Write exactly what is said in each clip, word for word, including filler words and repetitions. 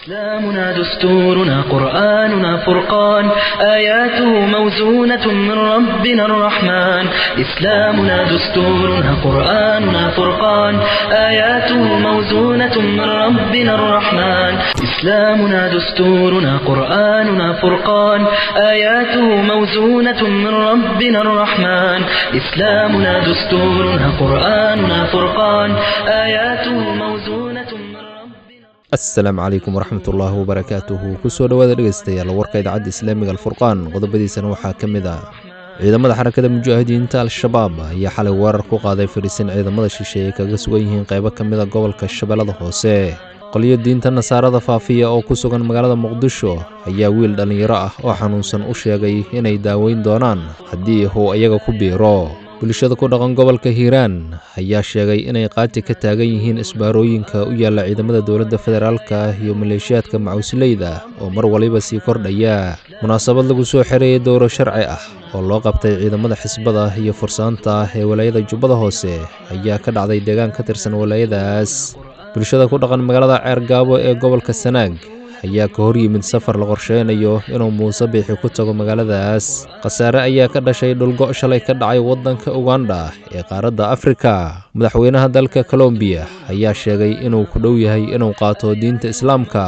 إسلامنا دستورنا قرآننا فرقان آياته موزونة من ربنا الرحمن إسلامنا دستورنا قرآننا فرقان آياته موزونة من ربنا الرحمن إسلامنا دستورنا قرآننا فرقان آياته موزونة من ربنا الرحمن إسلامنا دستورنا قرآننا فرقان آياته موزونة من asalaamu calaykum waraxmatullaahi wabarakaatuhu kusoo dhowaada dhegaystayaal warka idaacadda islaamiga alfurqaan qodobadiisana waxaa ka mid ah ciidamada xarakada mujaahidiinta al-shabaab ayaa xalay weerar ku qaaday fadhiisin ciidamada shisheeye ay kaga sugan yihiin qaybo ka mid a gobolka shabeellada hoose qolyo diinta nasaarada faafiya oo ku sugan magaalada muqdisho ayaa wiil dhallinyaro ah oo xanuunsan u sheegay inay daaweyn doonaan haddii uu iyaga ku biiro bulshada ku dhaqan gobolka hiiraan ayaa sheegay inay qaati ka taagan yihiin isbaarooyinka u yaalla ciidamada dowladda federaalka iyo maleeshiyaadka macuusleyda oo mar waliba sii kordhaya munaasabad lagu soo xereeyay dowro sharci ah oo loo qabtay ciidamada xisbada iyo fursaanta ee walaayada jubbada hoose ayaa ka dhacday deegaan ka tirsan walaayadaas bulshada ku dhaqan magaalada ceergaabo ee gobolka sanaag ayaa ka hor yimid safar la qorsheynayo inuu muuse biixi ku tago magaaladaas khasaare ayaa ka dhashay dhulgo' shalay ka dhacay waddanka uganda ee qaaradda afrika madaxweynaha dalka colombiya ayaa sheegay inuu ku dhow yahay inuu qaato diinta islaamka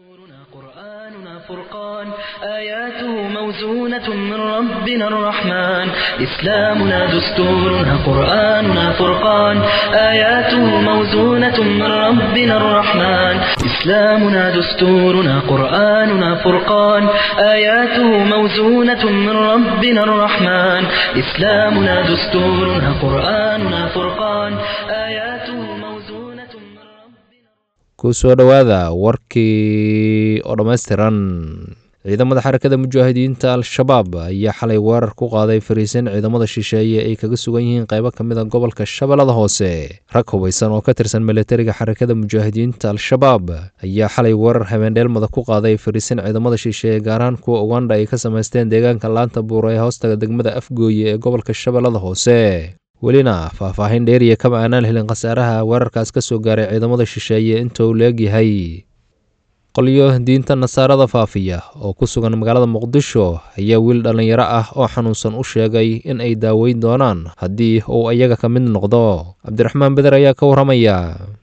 آياته موزونة من ربنا الرحمن إسلامنا دستورنا قرآننا فرقان آياته موزونة من ربنا الرحمن إسلامنا دستورنا قرآننا فرقان آياته موزونة من ربنا الرحمن إسلامنا دستورنا قرآننا فرقان آياته موزونة من ربنا kusoo dhowaada warkii oo dhammaystiran ciidamada xarakada mujaahidiinta al-shabaab ayaa xalay weerar ku qaaday fariisin ciidamada shisheeye ay kaga sugan yihiin qaybo ka mid a gobolka shabeellada hoose rag hubaysan oo ka tirsan milatariga xarakada mujaahidiinta al-shabaab ayaa xalay weerar habeendheelmada ku qaaday fariisin ciidamada shisheeye gaar ahaan kuwa uganda ay ka samaysteen deegaanka laanta buura ee hoostaga degmada afgooye ee gobolka shabeellada hoose welina faahfaahin dheeriya kama aanaan helin khasaaraha weerarkaas ka soo gaaray ciidamada shisheeye inta uu leegyahay qolyo diinta nasaarada faafiya oo ku sugan magaalada muqdisho ayaa wiil dhallinyaro ah oo xanuunsan u sheegay in ay daaweyn doonaan haddii uu iyaga ka mid noqdo cabdiraxmaan beder ayaa ka warramaya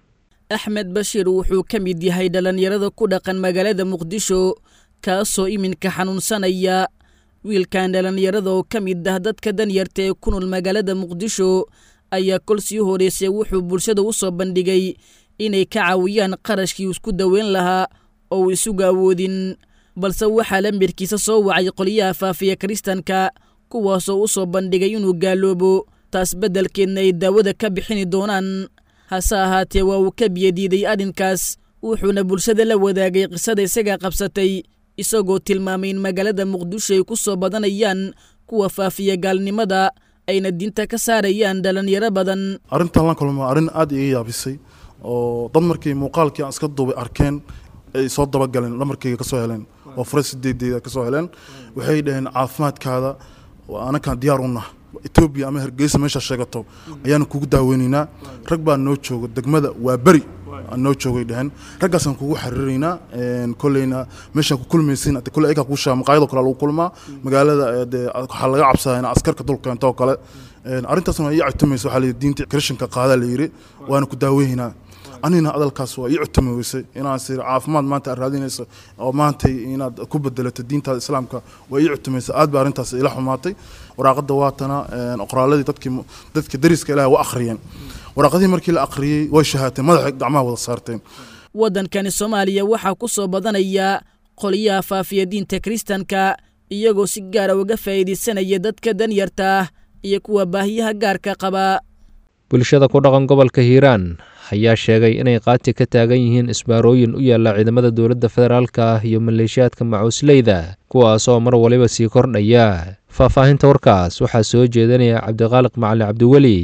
axmed bashiir wuxuu ka mid yahay dhallinyarada ku dhaqan magaalada muqdisho kaasoo iminka xanuunsanaya wiilkan dhallinyarada oo ka mid ah dadka danyarta ee ku nool magaalada muqdisho ayaa kol sii horeysay wuxuu bulshada u soo bandhigay inay ka caawiyaan qarashkii isku daweyn lahaa oo uu isugu awoodin balse waxaa lambarkiisa soo wacay qolyaha faafiya kiristanka kuwaasoo u soo bandhigay inuu gaaloobo taas beddelkeedna ay daawada ka bixini doonaan hase ahaatee waa uu ka biyadiiday arrinkaas wuxuuna bulshada la wadaagay qisada isaga qabsatay isagoo tilmaamay in magaalada muqdisho ay ku soo badanayaan kuwa faafiya gaalnimada ayna diinta ka saarayaan dhallinyaro badan arrintan la kulma arrin aad iga yaabisay oo dad markii muuqaalkii aan iska duubay arkeen ay soo dabagaleen lamarkayga ka soo heleen oo furay sideedeeda ka soo heleen waxay dhaheen caafimaadkaada anakaan diyaar u nahay Ethiopia ama Hargeysa meesha sheegato ayaan kugu daaweynaynaa rag baa noo jooga degmada waa bari aan noo joogay dhahan raggaasaan kugu xariirinaa een kolleyna meesha ku kulmaysiin at kulay ka ku shaa maqaayado kale lagu kulmaa magaalada waxa laga cabsadaa askarka dulka inta kale een arintaasna ay cutmayso waxa la diinta Christianka qaada la yiri waana ku daaweynaa anina adalkaas waa ii cutmaysay inaan sir caafimaad maanta raadinayso oo maanta inaad ku bedelato diinta islaamka waa ii cutmaysay aad baa arintaas ila xumaatay waraaqada waatana een qoraaladii dadkii dadka dariska ilaahay waa akhriyeen waraaqadii markii la akhriyay way shahaatay madaxa gacmaha wada saarteen waddankani Soomaaliya waxaa ku soo badanaya qoliyaha faafiya diinta Kiristaanka iyagoo si gaar ah uga faa'iideysanaya dadka danyarta iyo kuwa baahiyaha gaarka qaba bulshada ku dhaqan gobolka hiiraan ayaa sheegay inay qaati ka taagan yihiin isbaarooyin u yaalla ciidamada dowladda federaalka iyo maleeshiyaadka macuusleyda kuwaasoo mar waliba sii kordhaya faahfaahinta warkaas waxaa soo jeedinaya cabdiqaaliq macali cabdiweli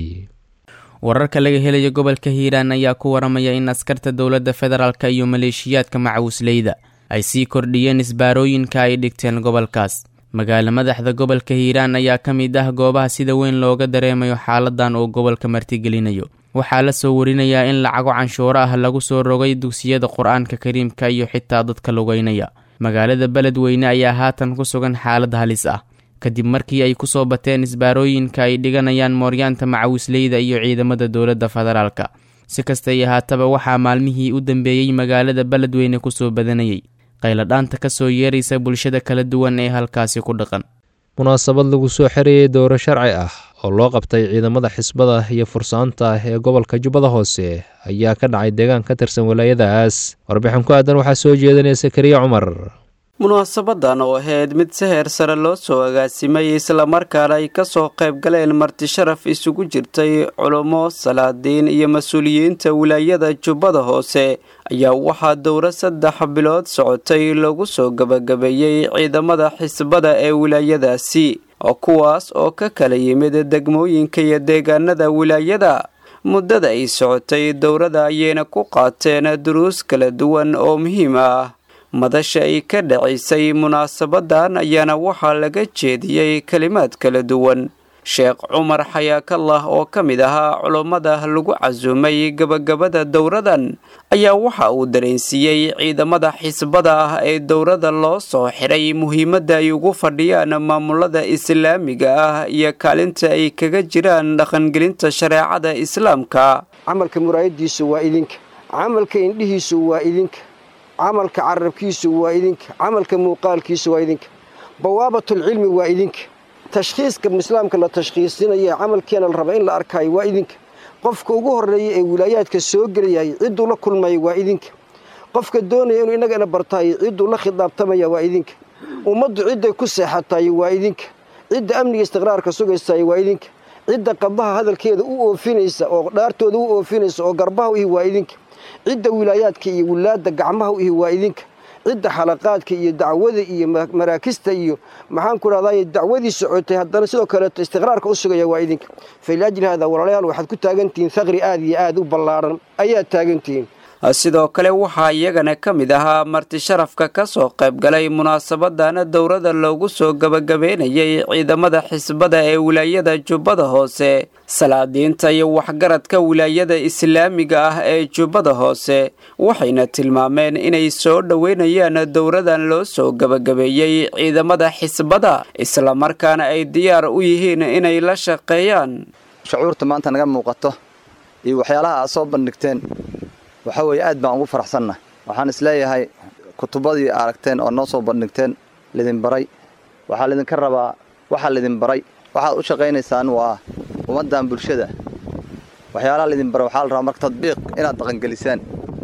wararka laga helaya gobolka hiiraan ayaa ku waramaya in askarta dowladda federaalka iyo maleeshiyaadka macuusleyda ay sii kordhiyeen isbaarooyinka ay dhigteen gobolkaas magaala madaxda gobolka hiiraan ayaa ka mid ah goobaha sida weyn looga dareemayo xaaladan oo gobolka martigelinayo waxaa la soo warinayaa in lacago canshuuro ah lagu soo rogay dugsiyada qur-aanka kariimka iyo xitaa dadka lugeynaya. magaalada beledweyne ayaa haatan ku sugan xaalad halis ah kadib markii ay kusoo bateen isbaarooyinka ay dhiganayaan mooryaanta macawisleyda iyo ciidamada dowladda federaalka. si kasta iyo haataba waxaa maalmihii u dambeeyey magaalada beledweyne kusoo badanayay qayladhaanta ka soo yeeraysa bulshada kala duwan ee halkaasi ku dhaqan. munaasabad lagu soo xereeyey dowro sharci ah oo loo qabtay ciidamada xisbada iyo fursaanta ee gobolka jubbada hoose ayaa ka dhacay deegaan ka tirsan walaayadaas. warbixin ku aadan waxaa soo jeedinaya sakariya cumar. munaasabadan oo ahayd mid si heer sare loo soo agaasimay islamarkaana ay kasoo qayb galeen marti sharaf isugu jirtay culummo, salaadiin iyo mas-uuliyiinta wilaayada jubbada hoose ayaa waxaa dowro saddex bilood socotay lagu soo gabagabeeyey ciidamada xisbada ee wilaayadaasi oo kuwaas oo ka kala yimid degmooyinka iyo deegaanada wilaayada. muddada ay socotay dowrada ayayna ku qaateen duruus kala duwan oo muhiim ah. madasha ay ka dhacaysay munaasabadan ayaana waxaa laga jeediyey kalimaad kala duwan. sheekh cumar xayaakallah oo ka mid ahaa culummada lagu casuumay gabagabada dowradan ayaa waxa uu dareensiiyey ciidamada xisbada ah ee dowrada loo soo xiray muhiimadda ay ugu fadhiyaan maamulada islaamiga ah iyo kaalinta ay kaga jiraan dhaqangelinta shareecada islaamka. camalka muraayadiisu waa idinka, camalka indhihiisu waa idinka, camalka carabkiisu waa idinka, camalka muuqaalkiisu waa idinka, bawaabatul cilmi waa idinka, tashkhiiska islaamka la tashkhiisinaya camalkeena la raba in la arkaayo waa idinka, qofka ugu horeeya ee wilaayaadka soo gelayay cidduu la kulmaya waa idinka, qofka doonaya inuu innagana bartaayo cidduu la khidaabtamaya waa idinka, ummaddu cidday ku seexatayo waa idinka, cidda amniga istiqraarka sugaysayo waa idinka, cidda qadaha hadalkeeda u oofinaysa oo dhaartooda u oofinaysa oo garbaha u ihi waa idinka, cidda wilaayaadka iyo wilaada gacmaha u ihi waa idinka, cidda xalaqaadka iyo dacwada iyo maraakista iyo maxaan ku rahdaa dacwadii socotay haddana sidoo kale istiqraarka u sugaya waa idinka. filaajil hada walaalayaal waxaad ku taagantihiin thaqri aad iyo aad u ballaaran ayaa taagantihiin. sidoo kale waxaa iyagana ka mid ahaa marti sharafka ka soo qayb galay munaasabadan dowrada loogu soo gabagabeynayay ciidamada xisbada ee wilaayada jubbada hoose, salaadiinta iyo waxgaradka wilaayada islaamiga ah ee jubbada hoose waxayna tilmaameen inay soo dhoweynayaan dowradan loo soo gabagabeeyey ciidamada xisbada islamarkaana ay diyaar u yihiin inay la shaqeeyaan. shucuurta maanta naga muuqato iyo waxyaalaha aad soo bandhigteen waxa weeye aad baan ugu faraxsannahay. waxaan isleeyahay kutubadii aragteen oo noo soo bandhigteen lidin baray waxaa lidinka rabaa waxaa lidin baray waxaad u shaqaynaysaan waa ummaddan bulshada. waxyaalaha lidin baray waxaa la rabaa marka tadbiiq inaad dhaqangelisaan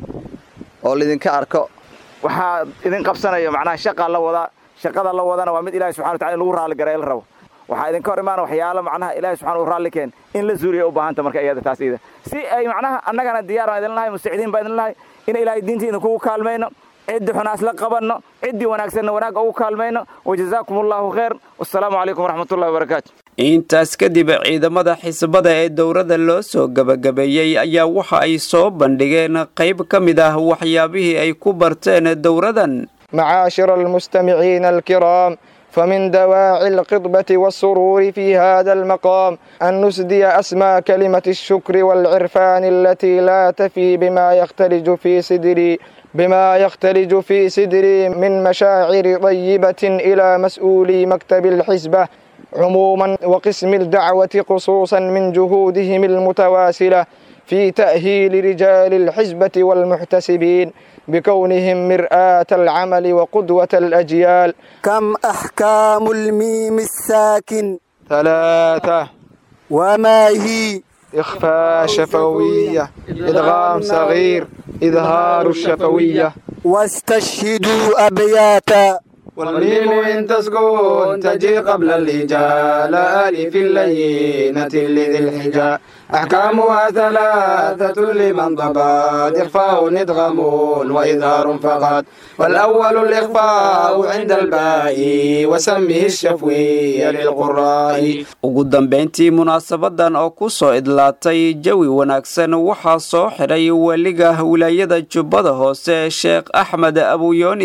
oo lidinka arko waxaa idin qabsanayo macnaha shaqa la wada shaqada la wadana waa mid Ilaahay subxaanahu wa ta'aala lagu raali gareeyay la rabo. waxaa idinka hor imaana waxyaalo macnaha Ilaahay subxaanahu wa ta'aala keen in la suuriyo u baahanta marka iyada taas ida si ay macnaha annagana diyaar aan idin lahayn musacidiin baa idin lahayn in Ilaahay diintiina kugu kaalmayno cid xunaas la qabanno cid wanaagsan wanaag ugu kaalmayno wajazaakumullahu khair wassalaamu alaykum warahmatullahi wabarakaatuh. intaas kadib ciidamada xisbada ee dowrada loo soo gabagabeeyey ayaa waxa ay soo bandhigeen qayb ka mid ah waxyaabihii ay ku barteen dowradan. معاشر المستمعين الكرام، فمن دواعي القطبة والسرور في هذا المقام أن نسدي أسمى كلمة الشكر والعرفان التي لا تفي بما يختلج في صدري بما يختلج في صدري من مشاعر طيبة إلى مسؤولي مكتب الحزبة عموما وقسم الدعوة خصوصا من جهودهم المتواصلة في تأهيل رجال الحزبة والمحتسبين بكونهم مرآة العمل وقدوة الأجيال. كم أحكام الميم الساكن؟ ثلاثة. وما هي؟ إخفاء شفوية، إدغام صغير، إظهار الشفوية. واستشهدوا أبياتا. والميم إن تسكن تجي قبل الهجاء لا ألف اللينة لذي الحجاء. أحكامها ثلاثة لمن ضبط إخفاء إدغام وإظهار فقط. والأول الإخفاء عند الباء وسمه الشفوي للقراء. ugu dambeyntii munaasabadan oo ku soo idlaatay jawi wanaagsan waxaa soo xiray waliga wilaayada jubbada hoose sheekh axmed abu yoonis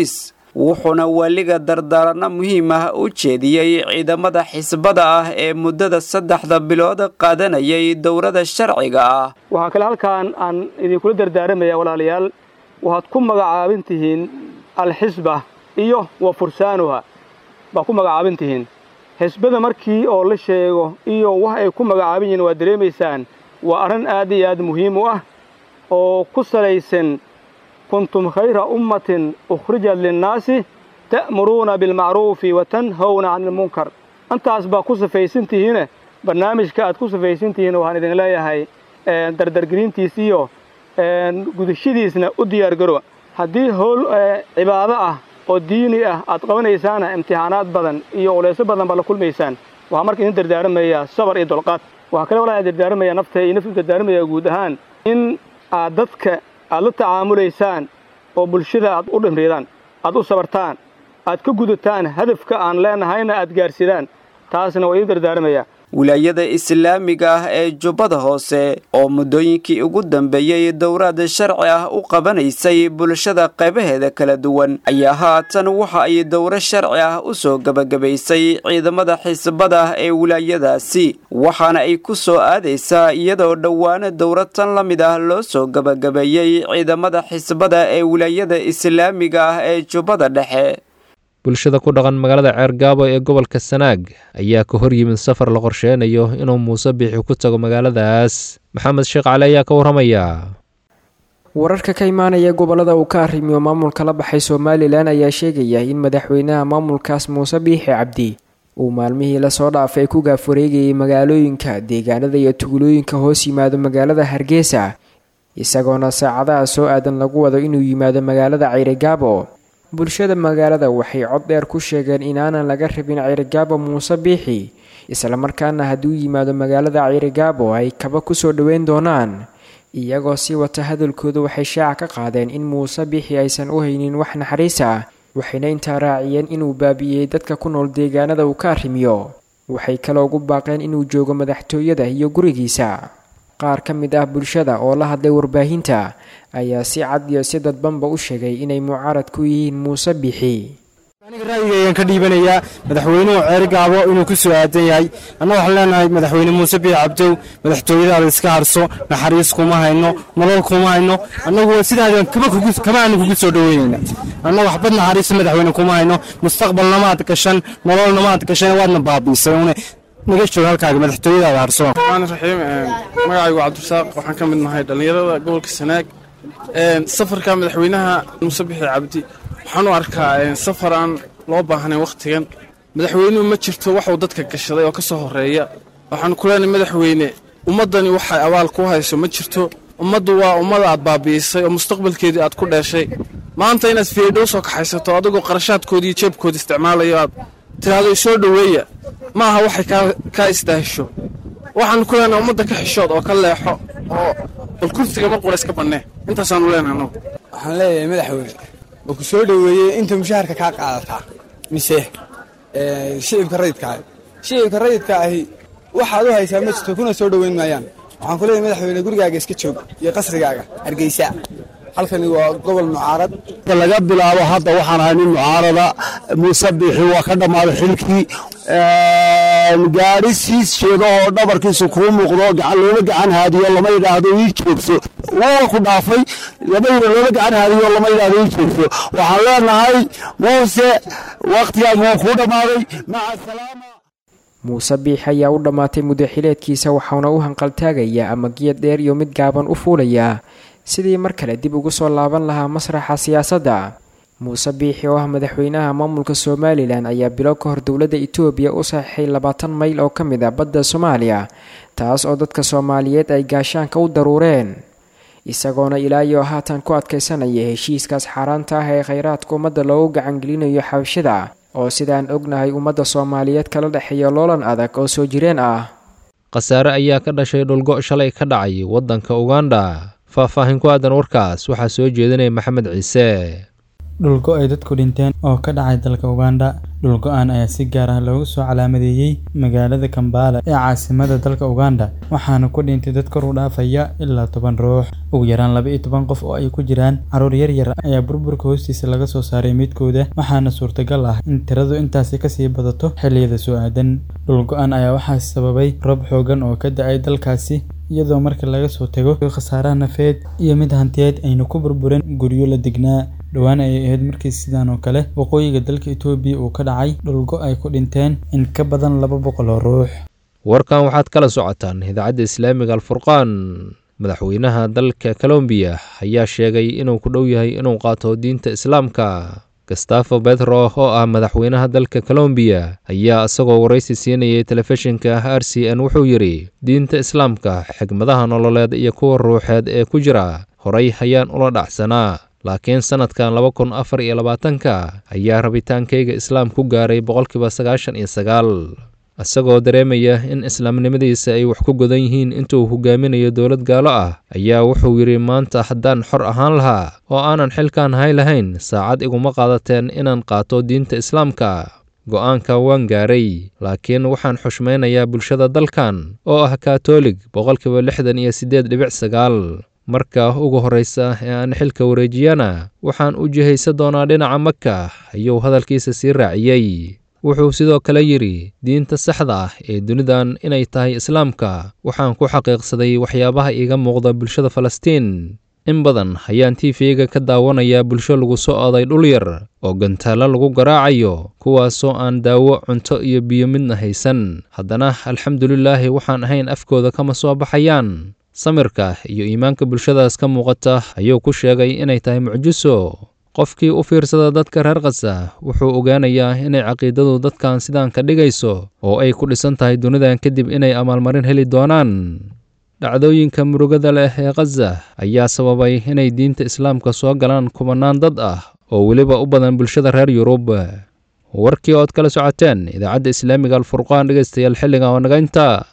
wuxuuna waliga dardaaranno muhiim ah u jeediyey ciidamada xisbada ah ee muddada saddexda bilood qaadanayay dowrada sharciga ah waxaa kale halkaan aan idinkula dardaaramaya walaalayaal waxaad ku magacaabin tihiin alxisba iyo wa fursaanuha baa ku magacaabin tihiin xisbada markii oo la sheego iyo wax ay ku magacaabin yihiin waa dareemaysaan waa arrin aad iyo aad muhiim u ah oo ku salaysan kuntum khayra ummatin ukhrijat linnaasi ta'muruuna bilmacruufi wa tanhawna cani ilmunkar intaas baa ku safaysan tihiine barnaamijka aad ku safaysan tihiin waxaan idin leeyahay dardargelintiis iyo gudashadiisna u diyaargarowa haddii howl cibaado ah oo diini ah aad qabanaysaana imtixaanaad badan iyo culeysyo badan baa la kulmaysaan waxaa marka idin dardaaramayaa sabar iyo dulqaad waxaa kale walaa dardaaramayaa nafta iyo naftu dardaaramayaa guud ahaan in aad dadka aad la tacaamulaysaan oo bulshada aad u dhimridaan aad u sabartaan aad ka gudataan hadafka aan leenahayna aad gaarsidaan taasna waa idin dardaaramayaa wilaayada islaamiga ah ee jubbada hoose oo muddooyinkii ugu dambeeyey dowraad sharci ah u qabanaysay bulshada qaybaheeda kala duwan ayaa haatan waxa ay dowro sharci ah u soo gebagabaysay ciidamada xisbada ah ee wilaayadaasi waxaana ay ku soo aadaysaa iyadoo dhowaana dowrad tan la mid ah loo soo gebagabeeyey ciidamada xisbada ee wilaayada islaamiga ah ee jubbada dhexe bulshada ku dhaqan magaalada ceergaabo ee gobolka sanaag ayaa ka hor yimid safar la qorsheynayo inuu muuse biixi ku tago magaaladaas maxamed sheekh cali ayaa ka warramaya wararka ka imaanaya gobolada uu ka arrimiyo maamulka la baxay somalilan ayaa sheegaya in madaxweynaha maamulkaas muuse biixi cabdi uu maalmihii lasoo dhaafay ku gaafareegayay magaalooyinka deegaanada iyo tugulooyinka hoos yimaado magaalada hargeysa isagoona saacadaha soo aadan lagu wado inuu yimaado magaalada ceerigaabo bulshada magaalada waxay cod dheer ku sheegeen inaanan laga rabin ceerigaabo muuse biixi islamarkaana hadduu yimaado magaalada ceerigaabo ay kaba kusoo dhoweyn doonaan iyagoo sii wata hadalkooda waxay shaaca ka qaadeen in muuse biixi aysan u haynin wax naxariis ah waxayna intaa raaciyeen inuu baabi'iyey dadka ku nool deegaanada uu ka arrimiyo waxay kaloo ugu baaqeen inuu joogo madaxtooyada iyo gurigiisa qaar ka mid ah bulshada oo la hadlay warbaahinta ayaa si cad iyo si dadbanba u sheegay inay mucaarad ku yihiin muuse biixi aniga ra'yigayaan ka dhiibanayaa madaxweynuhu ceerigaabo inuu ku soo aadan yahay anna waxaan leenahay madaxweyne muuse biixi cabdow madaxtooyadaada iska harso naxariis kuma hayno nolol kuma hayno annagu sidaadan kama aanu kugu soo dhoweynayna anna waxbad naxariis madaxweyne kuma hayno mustaqbalna maad gashan nololna maad gashan waadna baabiisay une naga joog halkaaga madaxtooyadaada harso waxaan raxiim magacaygu cabdirasaaq waxaan ka mid nahay dhallinyarada gobolka sanaag safarka madaxweynaha muuse biixi cabdi waxaan u arkaa safar aan loo baahnayn wakhtigan madaxweynuhu ma jirto waxuu dadka gashaday oo ka soo horreeya waxaan ku leenahay madaxweyne ummaddani waxay abaal ku hayso ma jirto ummaddu waa ummada aad baabi'isay oo mustaqbalkeedii aad ku dheeshay maanta inaad fiidhow soo kaxaysato adigoo qarashaadkoodii iyo jeebkooda isticmaalayo aad tidhaahdo isoo dhoweeya ma aha waxay kaa istaahisho waxaan ku leenahay ummadda ka xishood oo ka leexo oo bal kursiga mar qura iska bannee intaasaanu leenahay annagu waxaan leeyahay madaxweyne oo ku soo dhoweeyey inta mushaharka kaa qaadataa mise shicibka rayidka ahi shicibka rayidka ahi waxaad u haysaa ma jirto kuna soo dhoweyn maayaan waxaan ku leeyahay madaxweyne gurigaaga iska joog iyo qasrigaaga hargeysa halkani waa gobol mucaarad laga bilaabo hadda waxaan ahay nin mucaarada muuse biixi waa ka dhammaaday xilkii gaari siis sheego oo dhabarkiisu kuu muuqdo gacan looma gacan haadiyo lama yidhaahdo ii joogso waa ku dhaafay lama looma gacan haadiyo lama yidhaahdo ii joogso waxaan leenahay muuse wakhtigaaga waa kuu dhammaaday maca salaama muuse biixi ayaa u dhammaatay muddaxileedkiisa waxauna u hanqaltaagayaa ama giyad dheer iyo mid gaaban u fuulayaa sidii mar kale dib ugu soo laaban lahaa masraxa siyaasadda muuse biixi oo ah madaxweynaha maamulka somalilan ayaa bilo ka hor dowladda itoobiya u saxiixay labaatan mayl oo ka mid ah badda soomaaliya taas oo dadka soomaaliyeed ay gaashaanka u daruureen isagoona ilaa iyo haatan ku adkaysanaya heshiiskaas xaaraanta ah ee khayraadka ummadda loogu gacangelinayo xabashida oo sidaan ognahay ummadda soomaaliyeed kala dhexeeya loolan adag oo soo jireen ah khasaare ayaa ka dhashay dhulgo shalay ka dhacay waddanka uganda faahfaahin ku aadan warkaas waxaa soo jeedinaya maxamed ciise dhulgo ay dadku dhinteen oo ka dhacay dalka uganda dhul go-aan ayaa si gaar ah loogu soo calaamadeeyey magaalada Kampala ee caasimada dalka Uganda waxaana ku dhintay dad kor u dhaafaya ilaa toban ruux ugu yaraan laba iyo toban qof oo ay ku jiraan caruur yar yar ayaa burburka hoostiisa laga soo saaray midkooda waxaana suurtagal ah in tiradu intaasi ka sii badato xilliyada soo aadan dhul go-aan ayaa waxaa sababay roob xoogan oo ka da'ay dalkaasi iyadoo marka laga soo tago khasaaraha nafeed iyo mid hantiyeed aynu ku burburen guryo la degnaa dhawaan ay ahayd markii sidaan oo kale waqooyiga dalka Itoobiya uu ka dhacay dhul go ay ku dhinteen in ka badan laba boqol oo ruux warkan waxaad kala socotaan idaacadda Islaamiga Al-Furqaan madaxweynaha dalka Colombia ayaa sheegay inuu ku dhow yahay inuu qaato diinta Islaamka Gustavo Petro oo ah madaxweynaha dalka Colombia ayaa asagoo wareysi siinayay telefishinka R C N wuxuu yiri diinta Islaamka xigmadaha nololeed iyo kuwa ruuxeed ee ku jira horay ayaan ula dhacsanaa laakiin sanadkan laba kun afar iyo labaatan-ka ayaa rabitaankayga islaam ku gaaray boqolkiiba sagaashan iyo sagaal asagoo dareemaya in islaamnimadiisa ay wax ku godan yihiin intuu hogaaminayo dowlad gaalo ah ayaa wuxuu yiri maanta haddaan xor ahaan lahaa oo aanan xilkaan hay lahayn saacad iguma qaadateen inaan qaato diinta islaamka go'aanka waan gaaray laakiin waxaan xushmaynayaa bulshada dalkan oo ah kaatoolig boqolkiiba lixdan iyo siddeed dhibic sagaal marka ugu horeysa ee aan xilka wareejiyana waxaan u jihaysan doonaa dhinaca Makka ayuu hadalkiisa sii raaciyay wuxuu sidoo kale yiri diinta saxda ah ee dunidan inay tahay islaamka waxaan ku xaqiiqsaday waxyaabaha iiga muuqda bulshada Falastiin in badan ayaan T V-ga ka daawanayaa bulsho lagu soo aaday dhul yar oo gantaalo lagu garaacayo kuwaasoo aan daawo cunto iyo biyo midna haysan haddana alxamdulillah waxaan ahayn afkooda kama soo baxayaan samirka iyo iimaanka bulshadaas ka muuqata ayuu ku sheegay inay tahay mucjiso qofkii u fiirsada dadka reer Gaza wuxuu ogaanayaa inay caqiidadu dadkan sidaan ka dhigayso oo ay ku dhisan tahay dunidan kadib inay amaalmarin heli doonaan dhacdooyinka murugada leh ee Gaza ayaa sababay inay diinta islaamka soo galaan kumanaan dad ah oo weliba u badan bulshada reer Yurub warkii ood kala socoteen idaacadda Islaamiga Al-Furqaan dhageystayaal xilliga oo naga inta